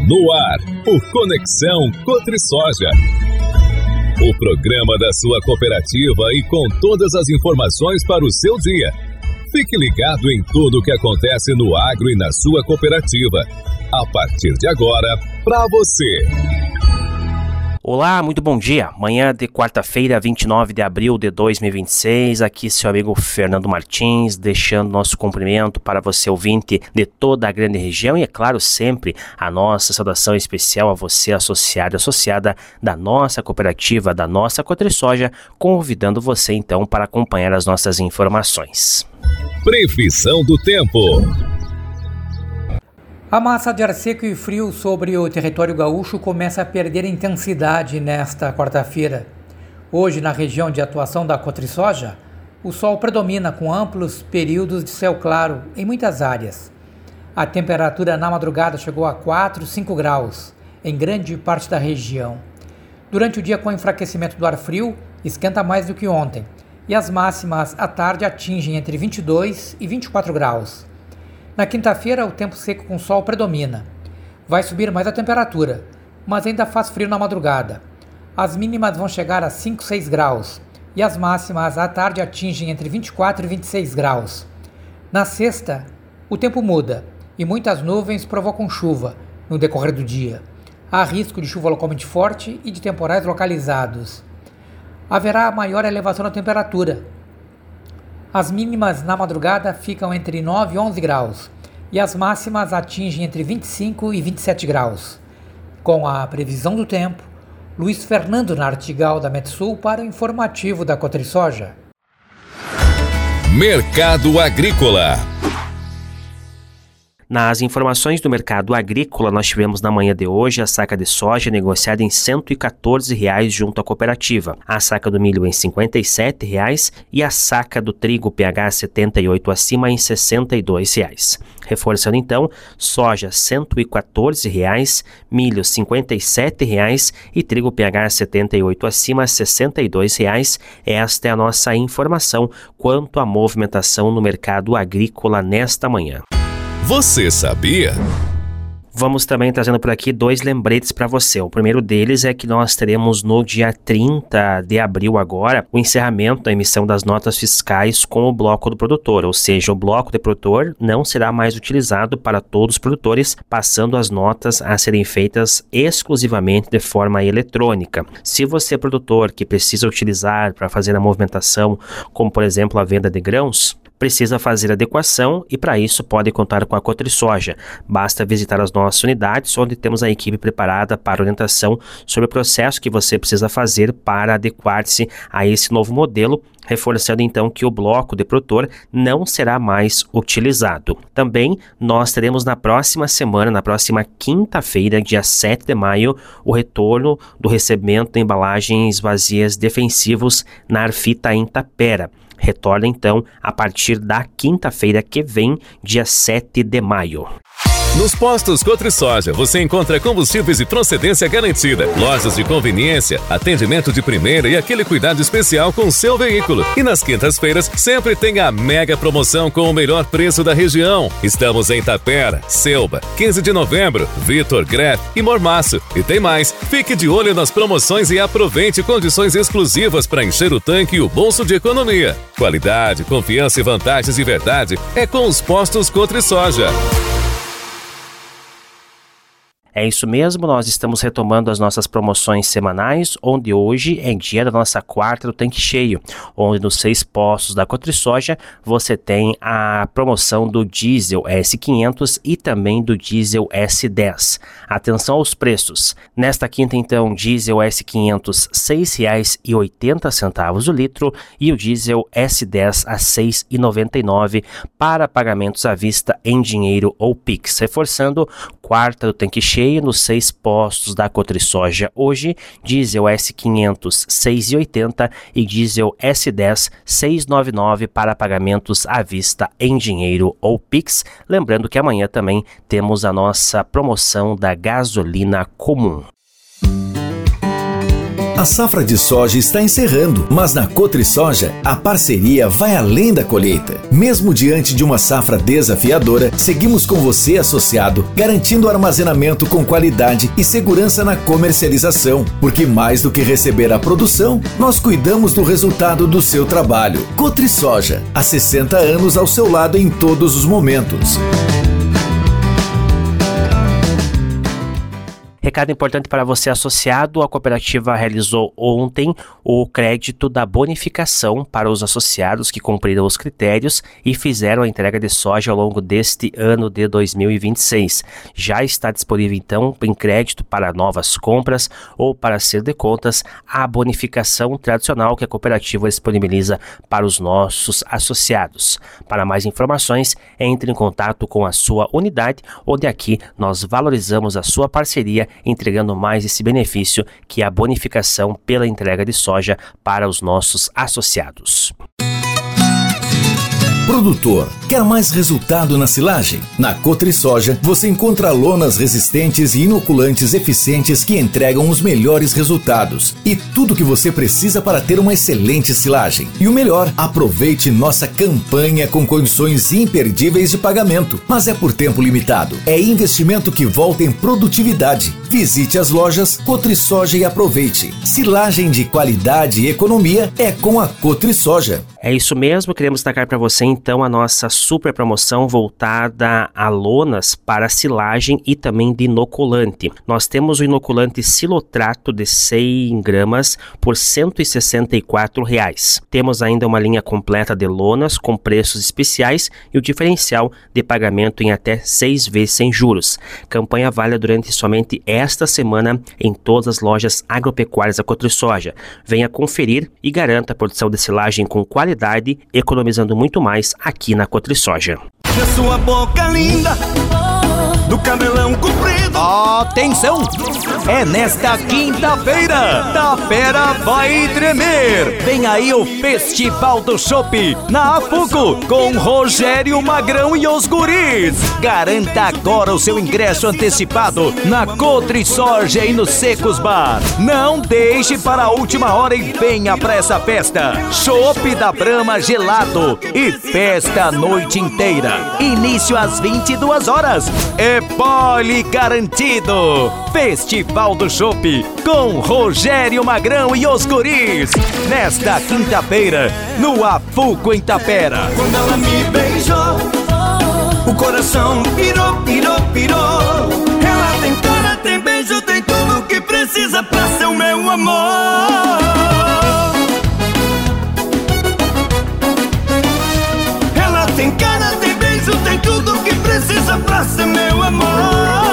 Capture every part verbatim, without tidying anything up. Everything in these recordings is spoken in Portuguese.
No ar, o Conexão Cotrisoja. O programa da sua cooperativa e com todas as informações para o seu dia. Fique ligado em tudo o que acontece no agro e na sua cooperativa. A partir de agora, para você. Olá, muito bom dia. Manhã de quarta-feira, vinte e nove de abril de dois mil e vinte e seis. Aqui seu amigo Fernando Martins, deixando nosso cumprimento para você ouvinte de toda a grande região e, é claro, sempre a nossa saudação especial a você associado e associada da nossa cooperativa, da nossa Cotrisoja, convidando você então para acompanhar as nossas informações. Previsão do tempo. A massa de ar seco e frio sobre o território gaúcho começa a perder intensidade nesta quarta-feira. Hoje, na região de atuação da Cotrisoja, o sol predomina com amplos períodos de céu claro em muitas áreas. A temperatura na madrugada chegou a quatro, cinco graus em grande parte da região. Durante o dia, com o enfraquecimento do ar frio, esquenta mais do que ontem, e as máximas à tarde atingem entre vinte e dois e vinte e quatro graus. Na quinta-feira, o tempo seco com sol predomina. Vai subir mais a temperatura, mas ainda faz frio na madrugada. As mínimas vão chegar a cinco, seis graus e as máximas à tarde atingem entre vinte e quatro e vinte e seis graus. Na sexta, o tempo muda e muitas nuvens provocam chuva no decorrer do dia. Há risco de chuva localmente forte e de temporais localizados. Haverá maior elevação na temperatura. As mínimas na madrugada ficam entre nove e onze graus e as máximas atingem entre vinte e cinco e vinte e sete graus. Com a previsão do tempo, Luiz Fernando Nartigal da Metsul para o informativo da Cotrisoja. Mercado Agrícola. Nas informações do mercado agrícola, nós tivemos na manhã de hoje a saca de soja negociada em cento e quatorze reais junto à cooperativa, a saca do milho em cinquenta e sete reais e a saca do trigo P H setenta e oito acima em sessenta e dois reais. Reforçando então, soja cento e quatorze reais, milho cinquenta e sete reais e trigo P H setenta e oito acima sessenta e dois reais. Esta é a nossa informação quanto à movimentação no mercado agrícola nesta manhã. Você sabia? Vamos também trazendo por aqui dois lembretes para você. O primeiro deles é que nós teremos no dia trinta de abril agora o encerramento da emissão das notas fiscais com o bloco do produtor, ou seja, o bloco do produtor não será mais utilizado para todos os produtores, passando as notas a serem feitas exclusivamente de forma eletrônica. Se você é produtor que precisa utilizar para fazer a movimentação, como por exemplo a venda de grãos, precisa fazer adequação e para isso pode contar com a Cotrisoja. Basta visitar as nossas unidades, onde temos a equipe preparada para orientação sobre o processo que você precisa fazer para adequar-se a esse novo modelo, reforçando então que o bloco de produtor não será mais utilizado. Também nós teremos na próxima semana, na próxima quinta-feira, dia sete de maio, o retorno do recebimento de embalagens vazias defensivos na Arfita em Tapera. Retorna então a partir da quinta-feira que vem, dia sete de maio. Nos postos Cotrisoja você encontra combustíveis de procedência garantida, lojas de conveniência, atendimento de primeira e aquele cuidado especial com o seu veículo. E nas quintas-feiras sempre tem a mega promoção com o melhor preço da região. Estamos em Tapera, Selba, quinze de novembro, Vitor, Greff e Mormaço. E tem mais, fique de olho nas promoções e aproveite condições exclusivas para encher o tanque e o bolso de economia. Qualidade, confiança e vantagens de verdade é com os postos Cotrisoja. É isso mesmo, nós estamos retomando as nossas promoções semanais, onde hoje é dia da nossa quarta do tanque cheio, onde nos seis postos da Cotrisoja você tem a promoção do diesel S quinhentos e também do diesel S dez. Atenção aos preços. Nesta quinta, então, diesel S quinhentos seis reais e oitenta centavos o litro e o diesel S dez a seis reais e noventa e nove centavos para pagamentos à vista em dinheiro ou Pix. Reforçando, quarta do tanque cheio nos seis postos da Cotrisoja hoje, diesel S quinhentos seis reais e oitenta centavos e diesel S dez seis reais e noventa e nove centavos para pagamentos à vista em dinheiro ou Pix. Lembrando que amanhã também temos a nossa promoção da gasolina comum. A safra de soja está encerrando, mas na Cotrisoja a parceria vai além da colheita. Mesmo diante de uma safra desafiadora, seguimos com você, associado, garantindo armazenamento com qualidade e segurança na comercialização, porque mais do que receber a produção, nós cuidamos do resultado do seu trabalho. Cotrisoja, há sessenta anos ao seu lado em todos os momentos. Recado importante para você, associado, a cooperativa realizou ontem o crédito da bonificação para os associados que cumpriram os critérios e fizeram a entrega de soja ao longo deste ano de dois mil e vinte e seis. Já está disponível então em crédito para novas compras ou para ser de contas a bonificação tradicional que a cooperativa disponibiliza para os nossos associados. Para mais informações, entre em contato com a sua unidade, onde aqui nós valorizamos a sua parceria, entregando mais esse benefício que é a bonificação pela entrega de soja para os nossos associados. Produtor, quer mais resultado na silagem? Na Cotrisoja você encontra lonas resistentes e inoculantes eficientes que entregam os melhores resultados e tudo o que você precisa para ter uma excelente silagem. E o melhor, aproveite nossa campanha com condições imperdíveis de pagamento, mas é por tempo limitado. É investimento que volta em produtividade. Visite as lojas Cotrisoja e aproveite. Silagem de qualidade e economia é com a Cotrisoja. É isso mesmo, queremos destacar para você então a nossa super promoção voltada a lonas para silagem e também de inoculante. Nós temos o inoculante Silotrato de cem gramas por cento e sessenta e quatro reais. Temos ainda uma linha completa de lonas com preços especiais e o diferencial de pagamento em até seis vezes sem juros. Campanha válida durante somente esta semana em todas as lojas agropecuárias da Cotrisoja. Venha conferir e garanta a produção de silagem com qualidade, economizando muito mais aqui na Cotrisoja. Na sua boca linda, do cabelão comprido. Atenção! É nesta quinta-feira, Tapera vai tremer. Vem aí o Festival do Chopp na Afuco com Rogério Magrão e os guris. Garanta agora o seu ingresso antecipado na Cotrisoja e no Secos Bar. Não deixe para a última hora e venha pra essa festa. Chopp da Brahma gelado e festa a noite inteira. Início às vinte e duas horas. É poli garantido. Festival do Chopp com Rogério Magrão e os guris. Nesta quinta-feira, no Afuco em Tapera. Quando ela me beijou, o coração pirou, pirou, pirou. Ela tem cara, tem beijo, tem tudo que precisa pra ser o meu amor. Ela tem cara, tem beijo, tem tudo que precisa pra ser meu amor.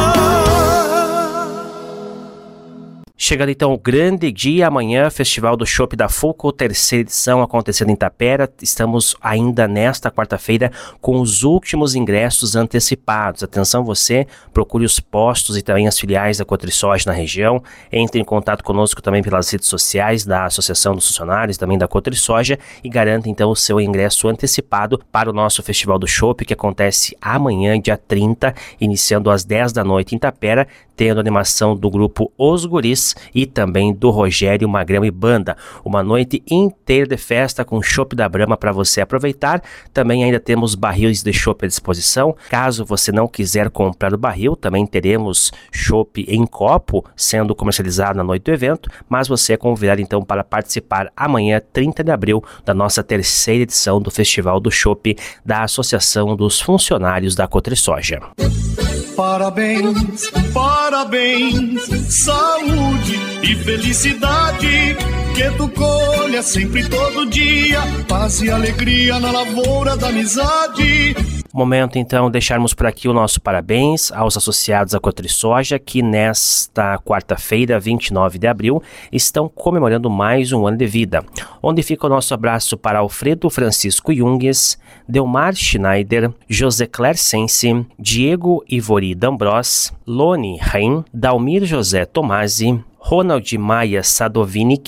Chegando então o grande dia amanhã, Festival do Chopp da Afuco, terceira edição acontecendo em Tapera. Estamos ainda nesta quarta-feira com os últimos ingressos antecipados. Atenção você, procure os postos e também as filiais da Cotrisoja na região. Entre em contato conosco também pelas redes sociais da Associação dos Funcionários, também da Cotrisoja, e garanta então o seu ingresso antecipado para o nosso Festival do Chopp, que acontece amanhã, dia trinta, iniciando às dez da noite em Tapera, tendo a animação do grupo Os Guris e também do Rogério Magrão e Banda. Uma noite inteira de festa com chopp da Brahma para você aproveitar. Também ainda temos barris de chopp à disposição. Caso você não quiser comprar o barril, também teremos chopp em copo sendo comercializado na noite do evento, mas você é convidado então para participar amanhã, trinta de abril, da nossa terceira edição do Festival do Chopp da Associação dos Funcionários da Cotrisoja. Parabéns, parabéns, saúde e felicidade, que tu colha sempre todo dia, paz e alegria na lavoura da amizade. Momento então deixarmos por aqui o nosso parabéns aos associados à Cotrisoja, que nesta quarta-feira, vinte e nove de abril, estão comemorando mais um ano de vida. Onde fica o nosso abraço para Alfredo Francisco Junges, Delmar Schneider, José Clercense, Diego Ivori D'Ambros, Loni Reim, Dalmir José Tomasi, Ronald Maia Sadovinic,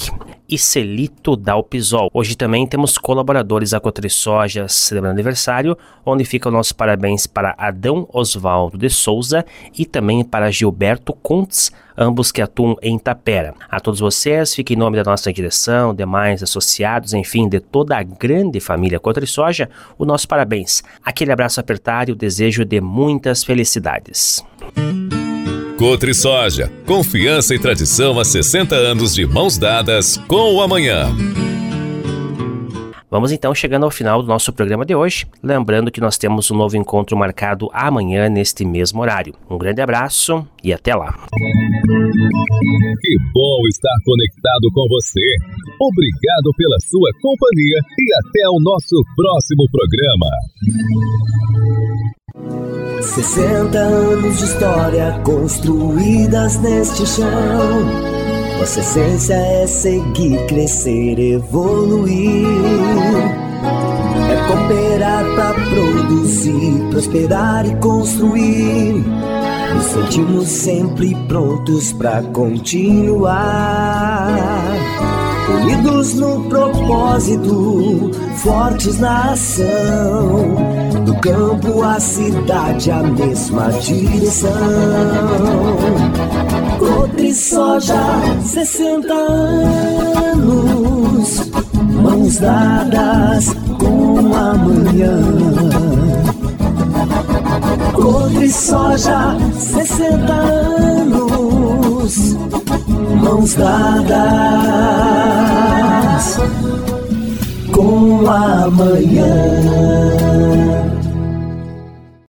e Celito Dalpisol. Hoje também temos colaboradores da Cotrisoja celebrando aniversário, onde fica o nosso parabéns para Adão Osvaldo de Souza e também para Gilberto Kuntz, ambos que atuam em Tapera. A todos vocês, fica em nome da nossa direção, demais associados, enfim, de toda a grande família Cotrisoja, o nosso parabéns. Aquele abraço apertado e o desejo de muitas felicidades. Cotrisoja, confiança e tradição há sessenta anos de mãos dadas com o amanhã. Vamos então chegando ao final do nosso programa de hoje, lembrando que nós temos um novo encontro marcado amanhã neste mesmo horário. Um grande abraço e até lá. Que bom estar conectado com você. Obrigado pela sua companhia e até o nosso próximo programa. sessenta anos de história construídas neste chão. Nossa essência é seguir, crescer, evoluir. É cooperar pra produzir, prosperar e construir. Nos sentimos sempre prontos pra continuar. Unidos no propósito, fortes na ação. Do campo à cidade, a mesma direção. Cotrisoja, sessenta anos, mãos dadas com amanhã. Cotrisoja, sessenta anos, mãos dadas com amanhã.